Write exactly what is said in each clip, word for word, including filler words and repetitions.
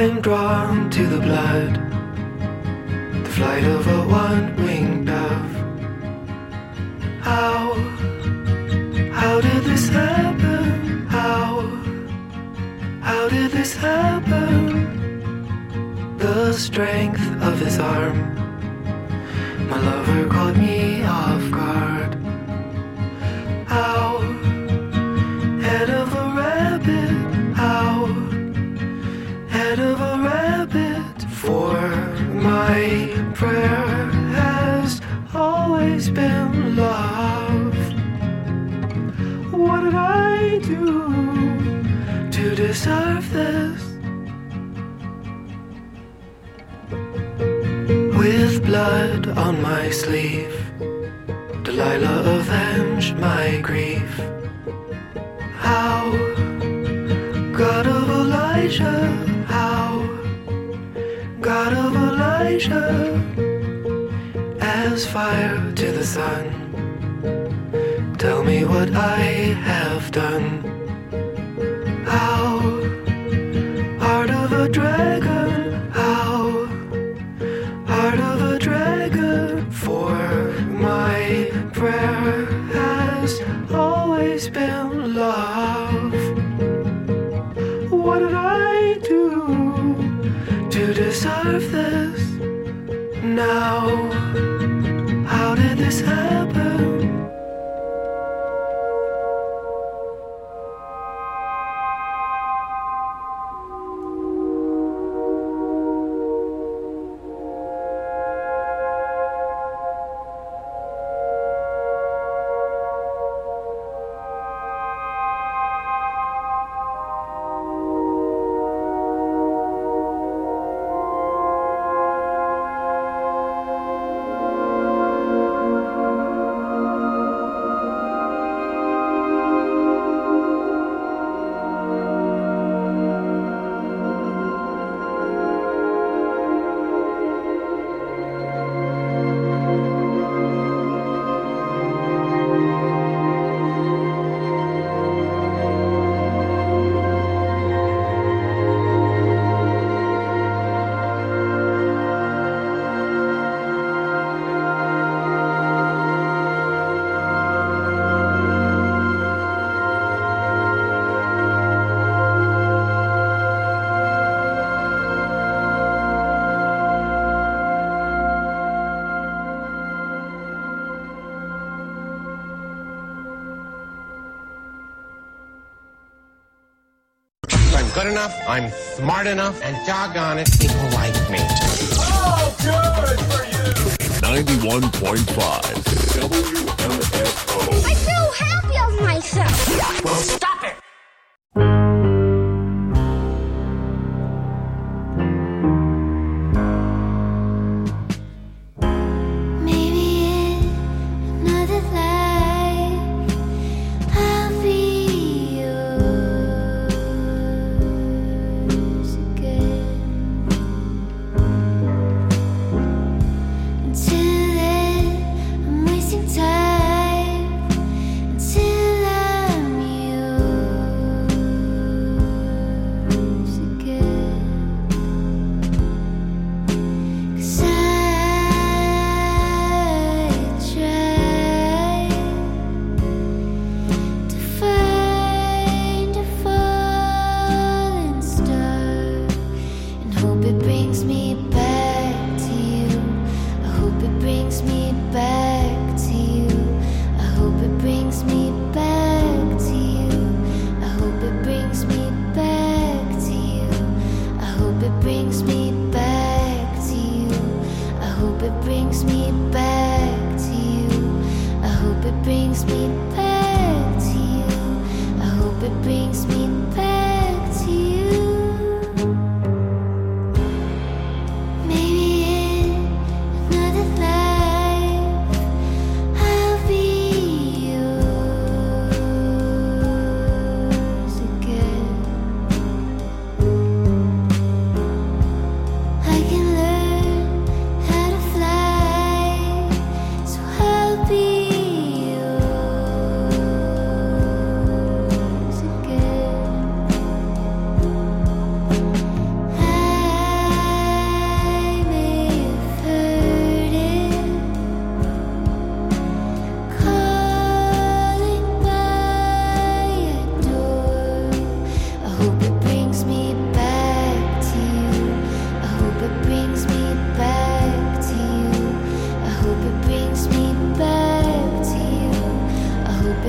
I'm drawn to the blood, the flight of a one-winged dove. How, how did this happen? How, how did this happen? The strength of his arm, my lover caught me off guard. How, head of a rabbit, how, head of a rabbit, for my prayer has always been love. What did I do to deserve this? With blood on my sleeve, Delilah avenged my grief. How, God of Elijah, how, God of Elijah, as fire to the sun, tell me what I have done. How, heart of a dragon, how, heart of a dragon, for my prayer has always been love. What did I do to deserve this? Now, how did this happen? Good enough, I'm smart enough, and doggone it, people like me. Oh, good for you! ninety-one point five W M F O. I'm so happy of myself! Well, stop it! Be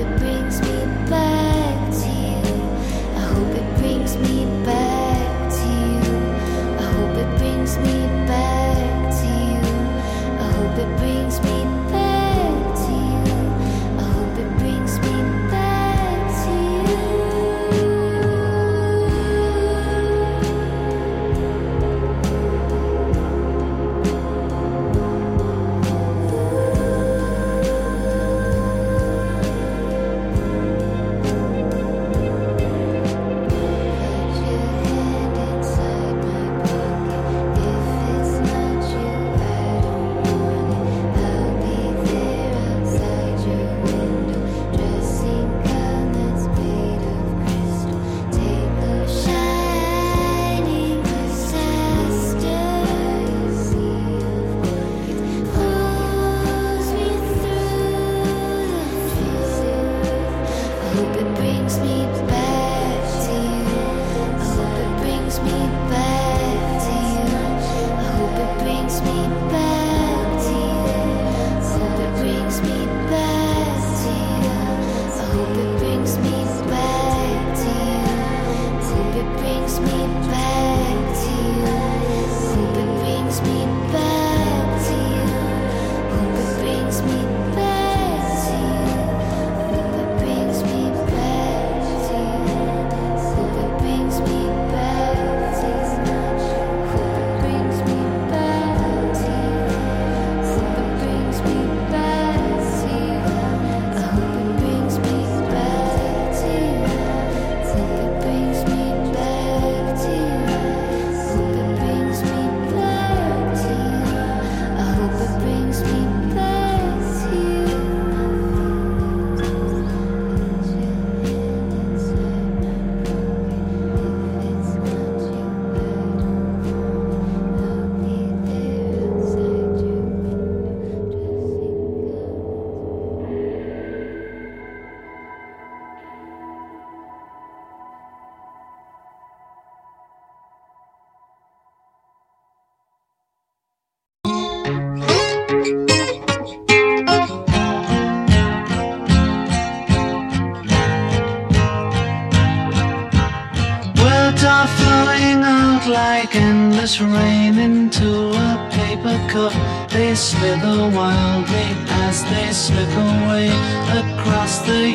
like endless rain into a paper cup. They slither wildly as they slip away across the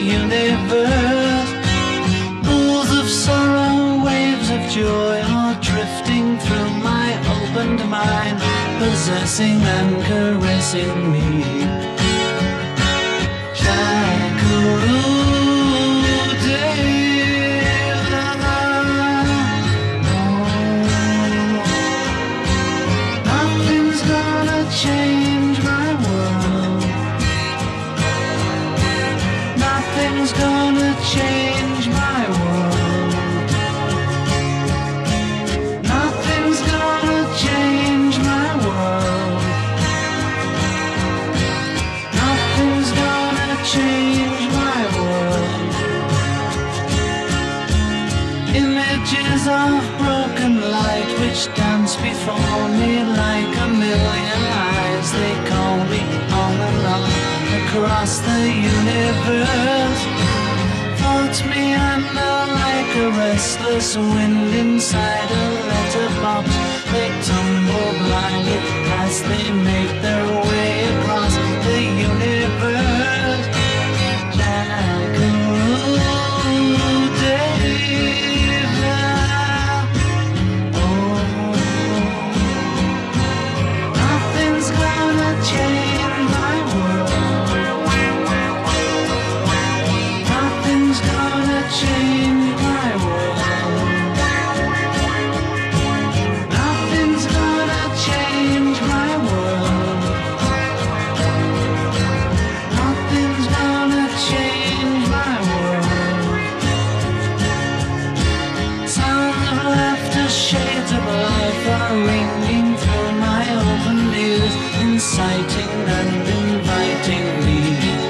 universe. Pools of sorrow, waves of joy are drifting through my opened mind, possessing and caressing me. Shakuru. Change my world. Nothing's gonna change my world. Nothing's gonna change my world. Nothing's gonna change my world. Images of broken light which dance before me like a million eyes. They call me on and on across the universe. Floats me under like a restless wind inside a letterbox. They tumble blindly as they make their way across the universe. Jackaroo Dave. Nothing's gonna change my world. Nothing's gonna change my world. Nothing's gonna change my world. Nothing's gonna change my world. Sounds of laughter, shades of life are ringing through my open ears, inciting and inviting me.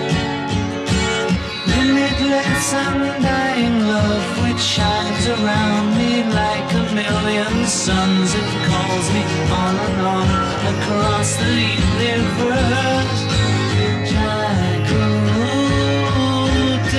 Limitless undying love which shines around me like a million suns. It calls me on and on across the universe. Jackaroo.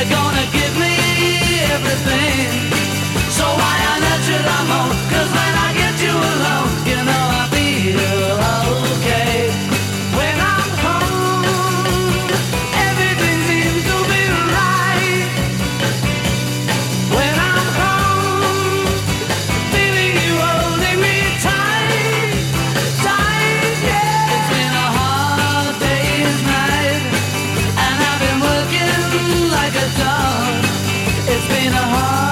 gonna give me everything. So why I nurture the more? 'Cause when I get you alone, you know I feel okay. When I'm home, everything seems to be right. When I'm home, feeling you holding me tight, tight, yeah. It's been a hard day's night, and I've been working like a dog. It's been a hard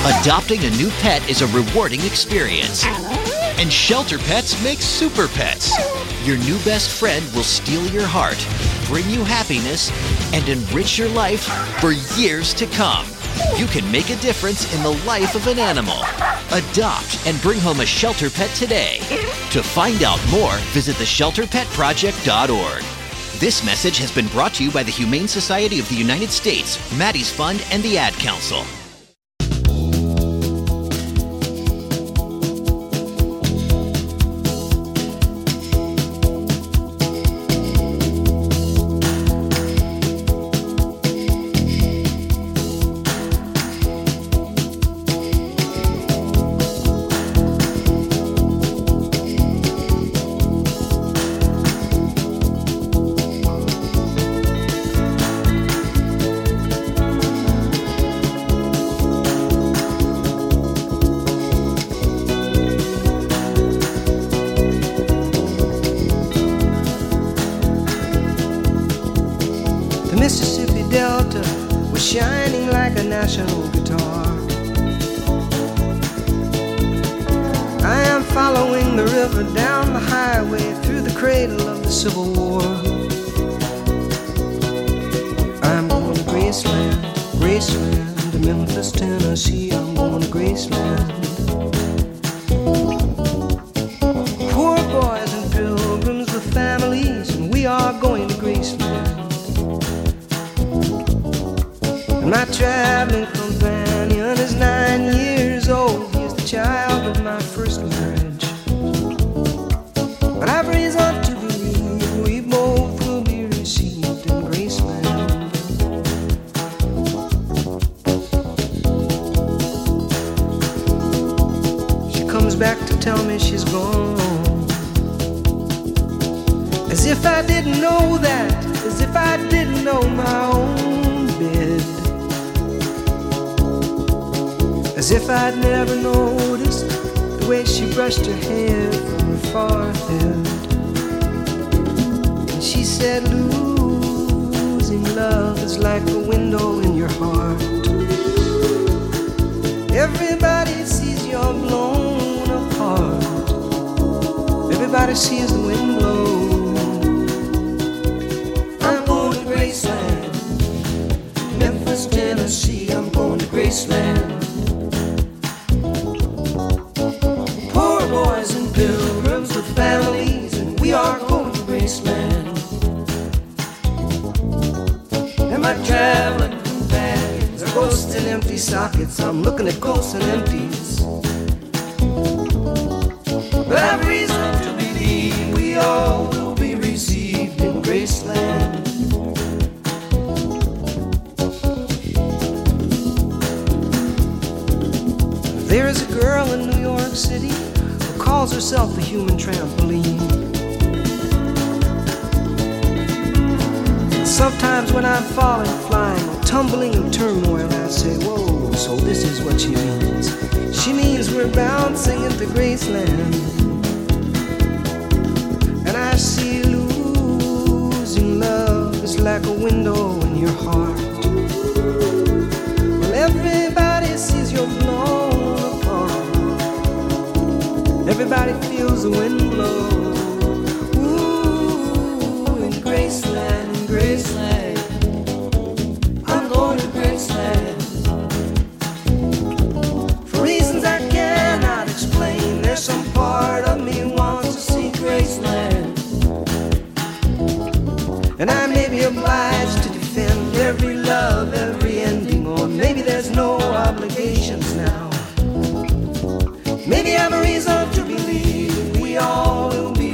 Adopting a new pet is a rewarding experience. And Shelter Pets makes super pets. Your new best friend will steal your heart, bring you happiness, and enrich your life for years to come. You can make a difference in the life of an animal. Adopt and bring home a shelter pet today. To find out more, visit the shelter pet project dot org. This message has been brought to you by the Humane Society of the United States, Maddie's Fund, and the Ad Council. Mississippi Delta was shining like a national guitar. I am following the river down the highway through the cradle of the Civil War. I'm going to Graceland, Graceland, to Memphis, Tennessee. I'm going to Graceland. Poor boys and pilgrims with families, and we are going to Graceland. My traveling companion is nine years old. He is the child of my first marriage. But I've reason to believe we both will be received in Graceland. She comes back to tell me she's gone, as if I didn't know that, as if I didn't know my own bed. As if I'd never noticed the way she brushed her hair from her forehead. And she said, losing love is like a window in your heart. Everybody sees you're blown apart. Everybody sees the wind blow. I'm going to Graceland, Memphis, Tennessee. I'm going to Graceland. Boys and pilgrims with families, and we are going to Graceland. And my traveling companions are ghosts and empty sockets. I'm looking at ghosts and empties. But I've reason to believe we all will be received in Graceland. There is a girl in New York City calls herself the human trampoline. Sometimes when I'm falling, flying, or tumbling in turmoil, I say, whoa, so this is what she means. She means we're bouncing into Graceland. And I see losing love is like a window in your heart. Well, everybody sees you're blown apart. Everybody feels the wind blow. Ooh, in Graceland, in Graceland. I'm going to Graceland. For reasons I cannot explain, there's some part of me wants to see Graceland. And I may be obliged to defend every love, every ending, or maybe there's no obligations now. Maybe I'm a reason to believe we all will be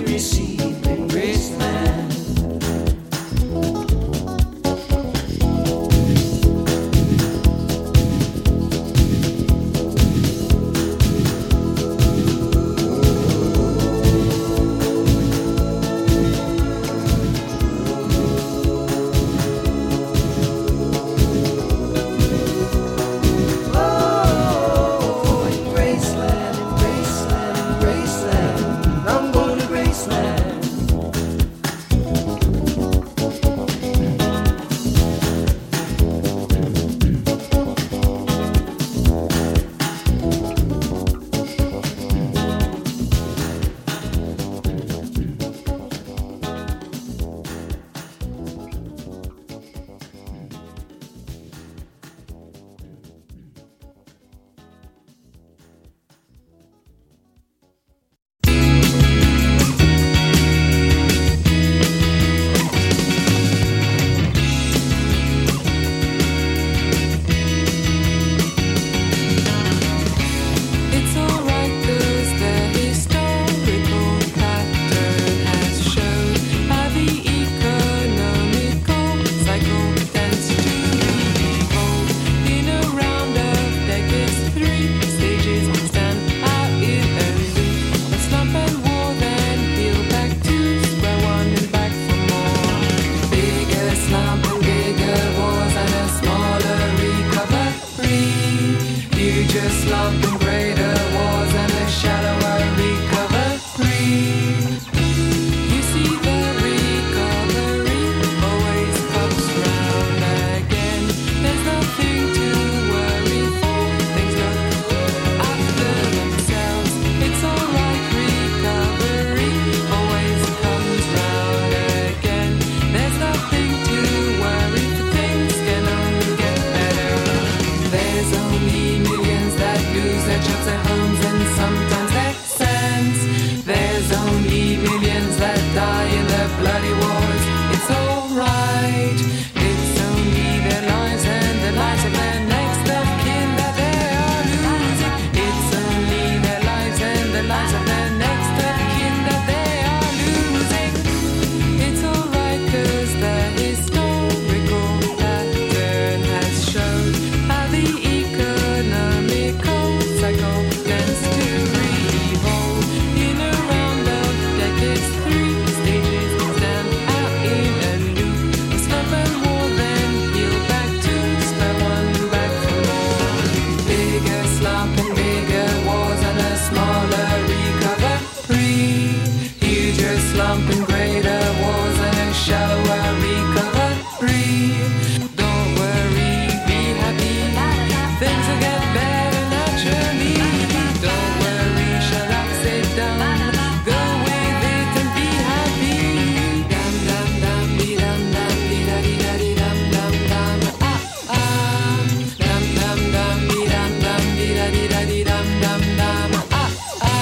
down the way they can be happy. Dum dum dum dee dum dum dee da dee da dee dum dum dum ah ah. Dum dum dum dee dum dum dee da dee da dee dum dum dum ah ah.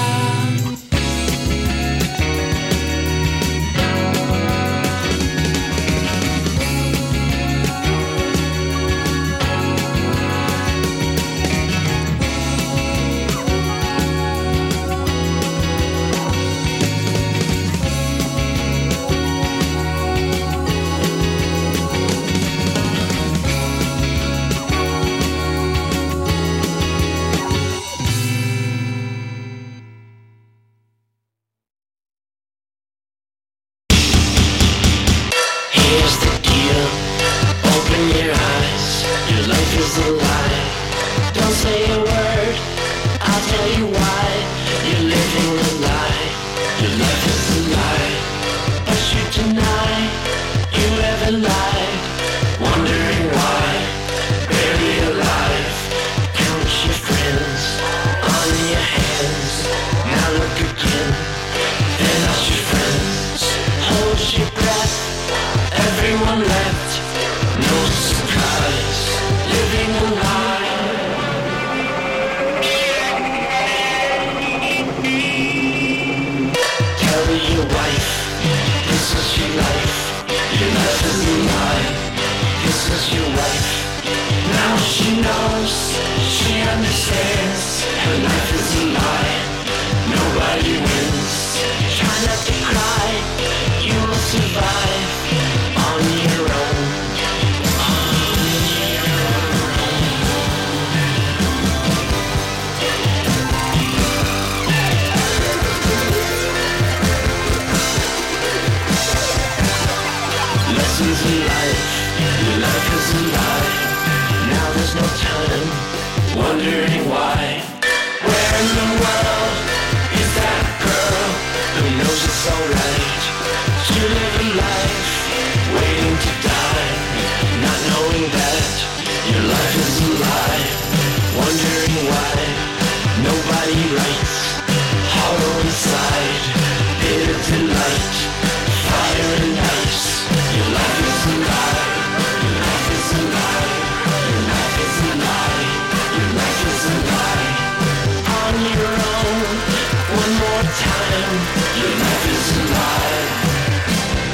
Here's the deal, open your eyes, your life is a lie. Don't say a word, I'll tell you why. You're living a lie, your life is a lie. But you deny, you ever lied. Wondering why, barely alive. Count your friends, on your hands. Now look again, they're not your friends. Hold your breath, everyone left, no surprise, living a lie. Tell your wife, this is your life, your life is a lie. This is your wife, now she knows, she understands, her life is a lie, nobody wins. Try not to cry, you will survive. On your own, on your own. Lessons in life, your life is a lie. Now there's no time, wondering why. Where in the world is that girl who knows it's alright to live a life? Waiting to die, not knowing that your life is a lie. Wondering why nobody writes, hollow inside, bitter delight, fire and ice. Your life is a lie, your life is a lie, your life is a lie, your life is a lie. On your own, one more time, your life is a lie.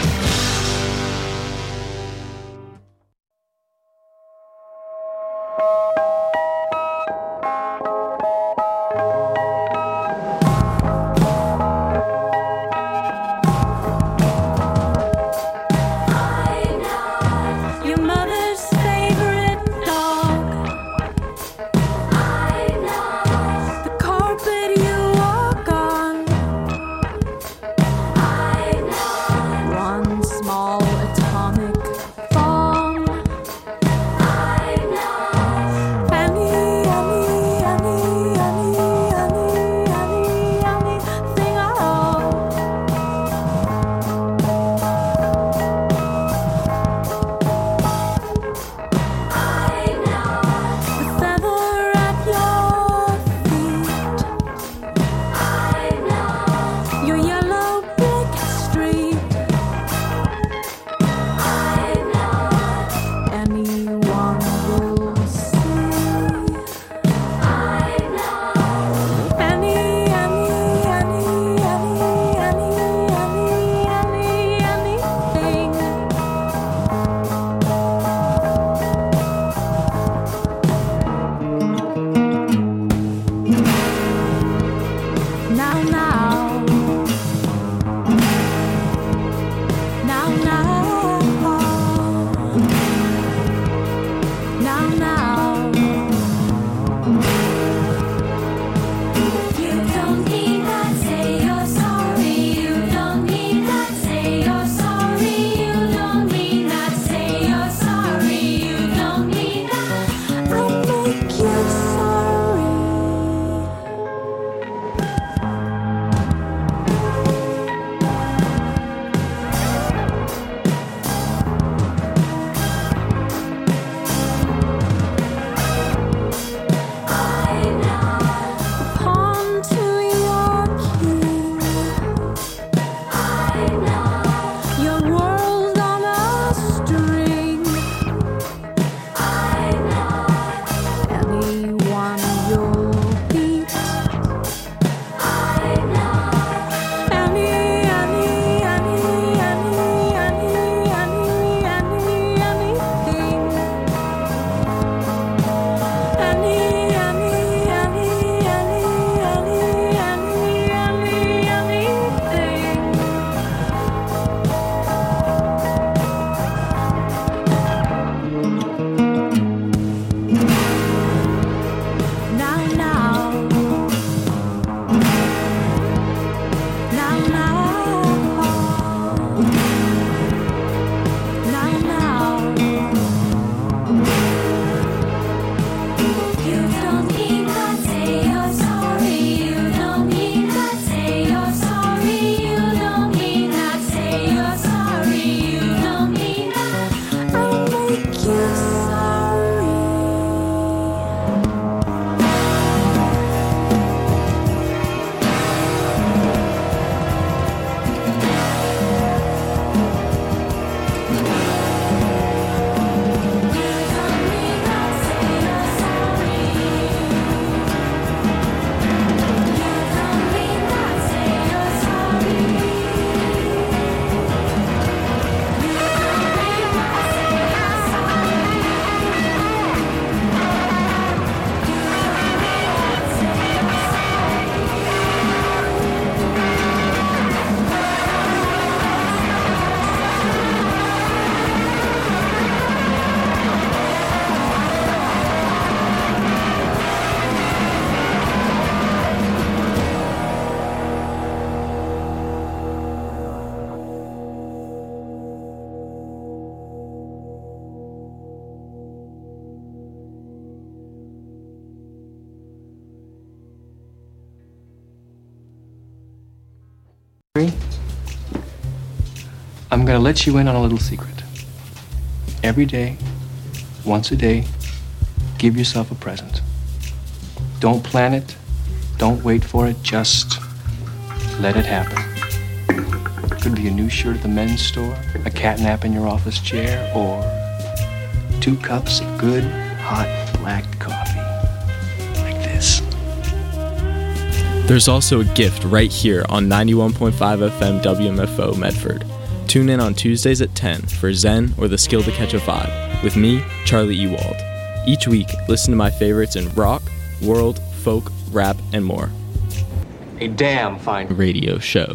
I'm gonna let you in on a little secret. Every day, once a day, give yourself a present. Don't plan it, don't wait for it, just let it happen. Could be a new shirt at the men's store, a cat nap in your office chair, or two cups of good, hot, black coffee. Like this. There's also a gift right here on ninety-one point five F M W M F O Medford. Tune in on Tuesdays at ten for Zen or the Skill to Catch a Vibe with me, Charlie Ewald. Each week, listen to my favorites in rock, world, folk, rap, and more. A damn fine radio show.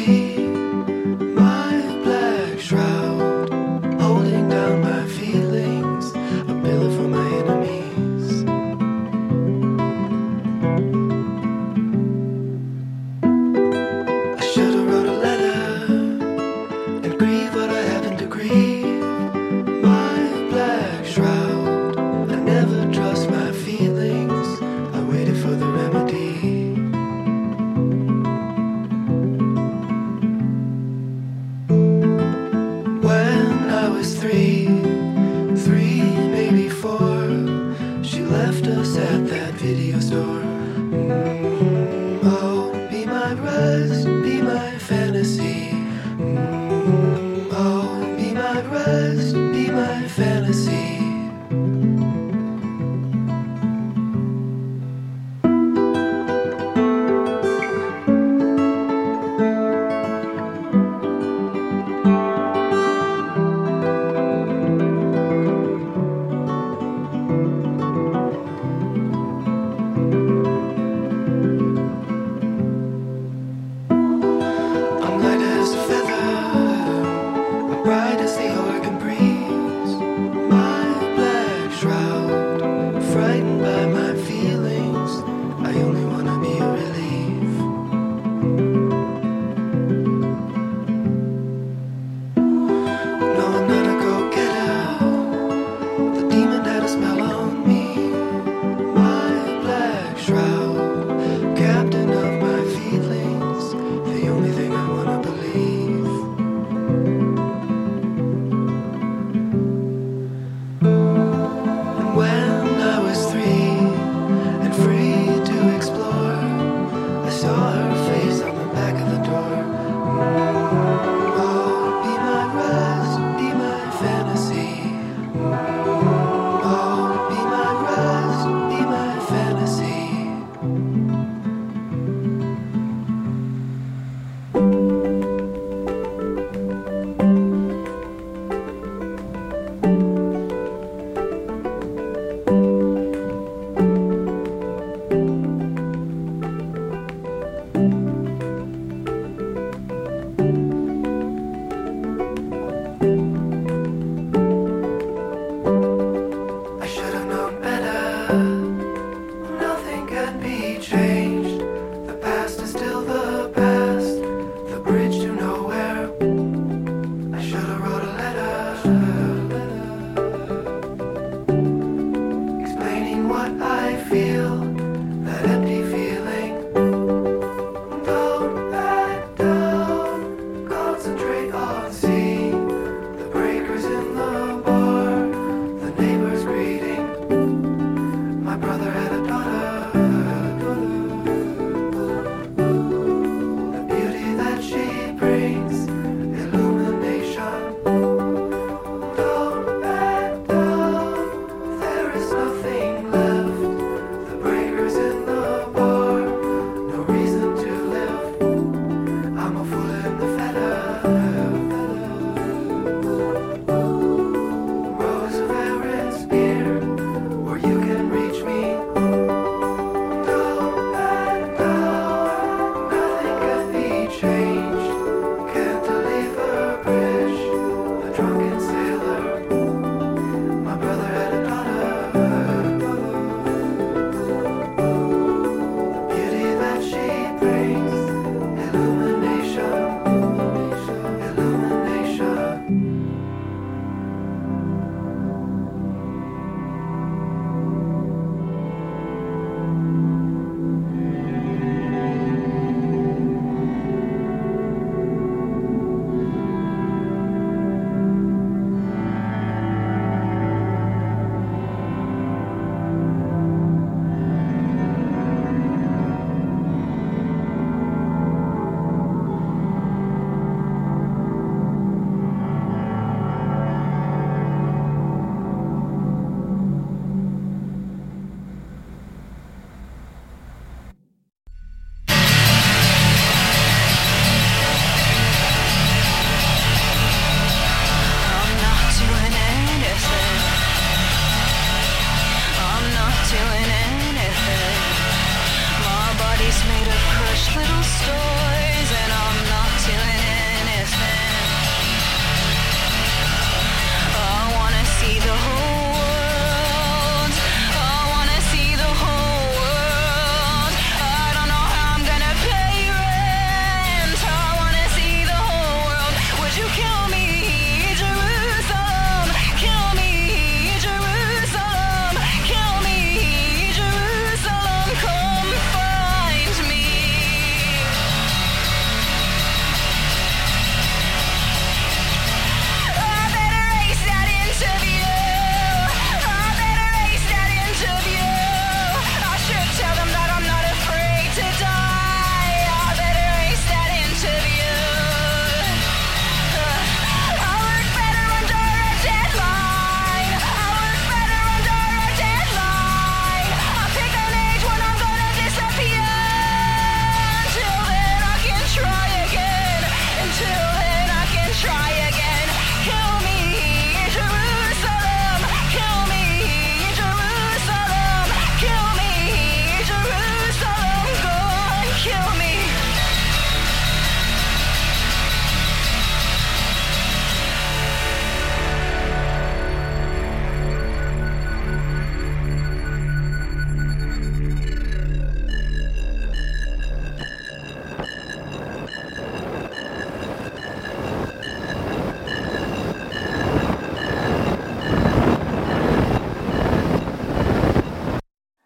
Holding down my feelings.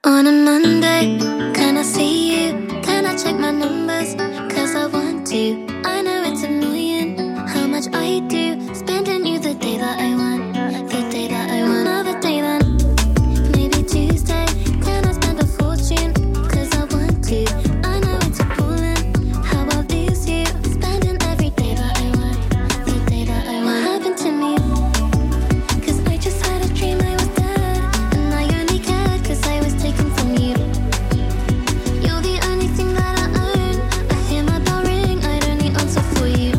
On a Monday, can I see you? Can I check my numbers? Cause I want to. I know it's annoying how much I do. Spending you the day that I want. The day that I want. Another day then. Maybe Tuesday. Can I spend a fortune? Cause I want to. I know it's appalling how I lose you. Spending every day that I want. The day that I want. What happened to me? Cause I just had a dream I was dead. And I only cared cause I was taken from you. You're the only thing that I own. I hear my bell ring, I'd only answer for you.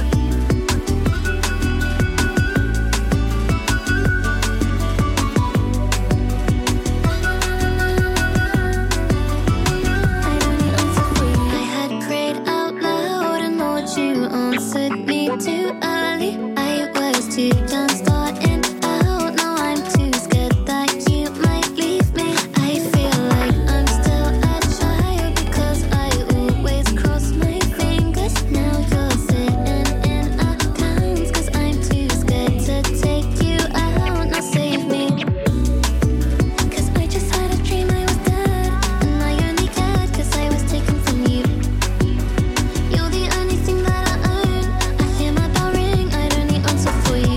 I'd only answer for you. I had prayed out loud and thought you answered me too early. I was too young starting out. Now I'm too scared that you might leave me. I feel like I'm still a child because I always cross my fingers. Now you're sitting in accounts cause I'm too scared to take you out. Now save me. Cause I just had a dream I was dead. And I only cared cause I was taken from you. You're the only thing that I own. I hear my bell ring, I'd only answer for you.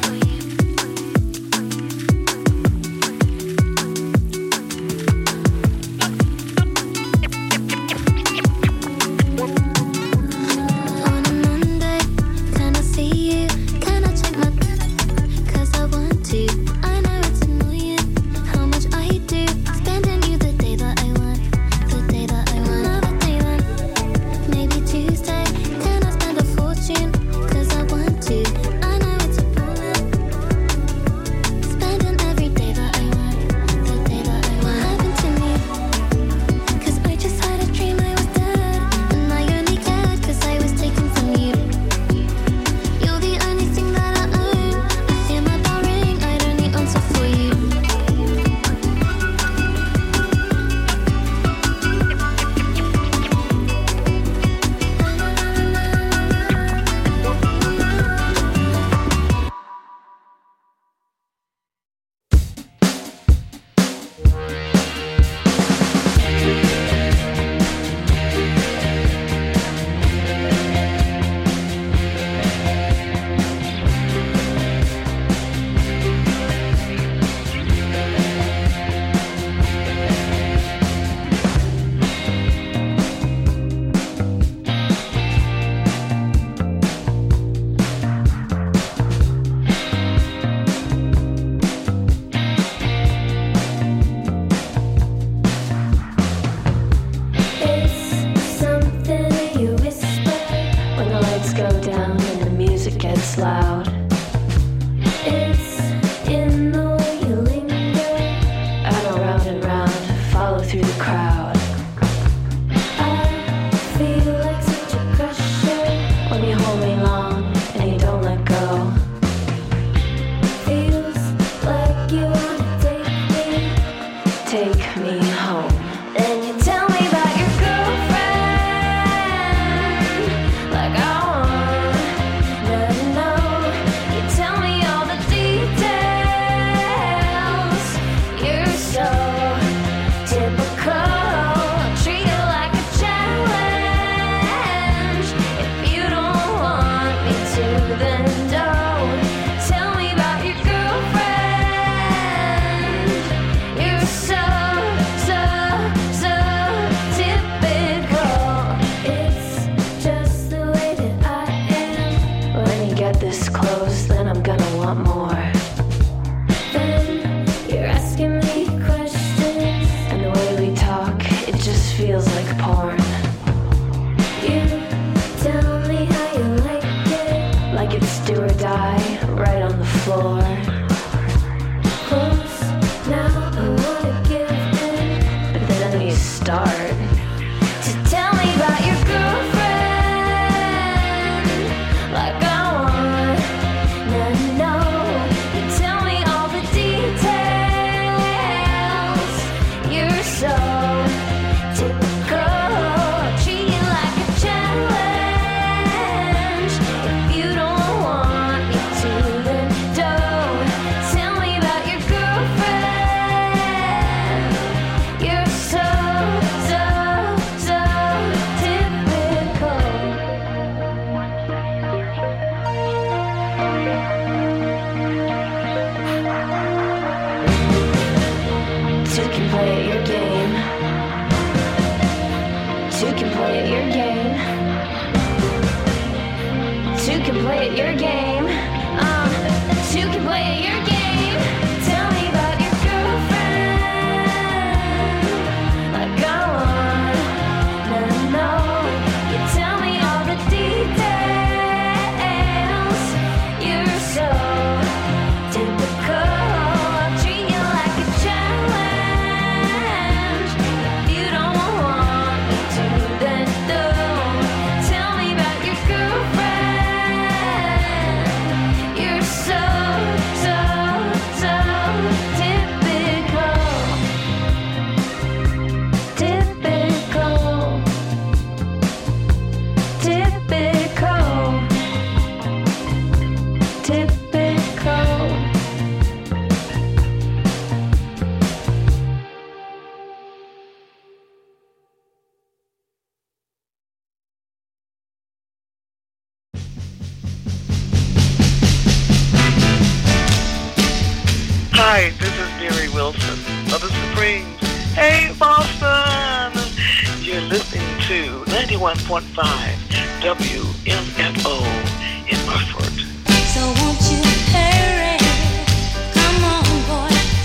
On a Monday, can I see you? Can I check my cause I want to. I know it's annoying how much I do. Spending you the day that I want. The day that I want. Another day then. Maybe Tuesday. Can I spend a fortune? Cause I want to. I know it's appalling. Spending every day that I want. The day that I want. What happened to me? Cause I just had a dream I was dead. And I only cared cause I was taken from you. You're the only thing that I own. I hear my bell ring, I'd only answer for you. It's something you whisper when the lights go down and the music gets loud. It's in the way you linger. I go round and round, follow through the crowd. I feel like such a crusher when you hold me long and you don't let go. Feels like you wanna take me, take me home. Then you tell me about your girlfriend, like I wanna know. You tell me all the details. You're so typical. Treat it like a challenge. If you don't want me to, then don't. Tell me about your girlfriend. You're so, so, so typical. It's just the way that I am. When you get this close, then I'm gonna want more. Then you're asking me questions, and the way we talk, it just feels like porn. You tell me how you like it, like it's do or die, right on the floor. Close, now I wanna give in, but then you start to tell me about your girlfriend, like I wanna know. You tell me all the details. You're so typical. Treat you like a challenge. If you don't want me to, then don't. play at your game. Two can play at your game. Two can play at your game. Uh, two can play at your game. Tell me about your girlfriend. Like I wanna know. You tell me all the details. You're so typical. I'll treat you like a challenge. If you don't want me to, then don't. Tell me about your girlfriend. You're so, so, so typical. Typical. Typical. Typical. Hi, this is Mary Wilson of the Supremes. Hey, Boston! You're listening to ninety-one point five W M F O in Murford. So won't you hurry?